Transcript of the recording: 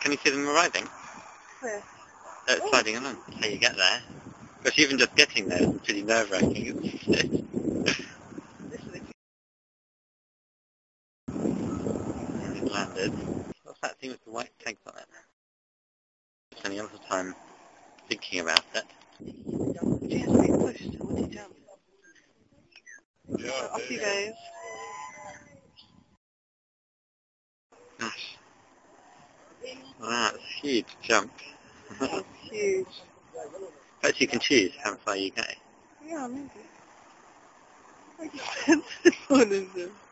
Can you see them arriving? Where? Sliding along. How you get there. But even just getting there is pretty nerve-wracking. It landed. What's that thing with the white tags on it? Spending a lot of time thinking about it. She has to be pushed. What did you jump? Yeah, Off he goes. Gosh. That's a huge jump. That's huge. But you can choose how far you go. Yeah, maybe. I just this one is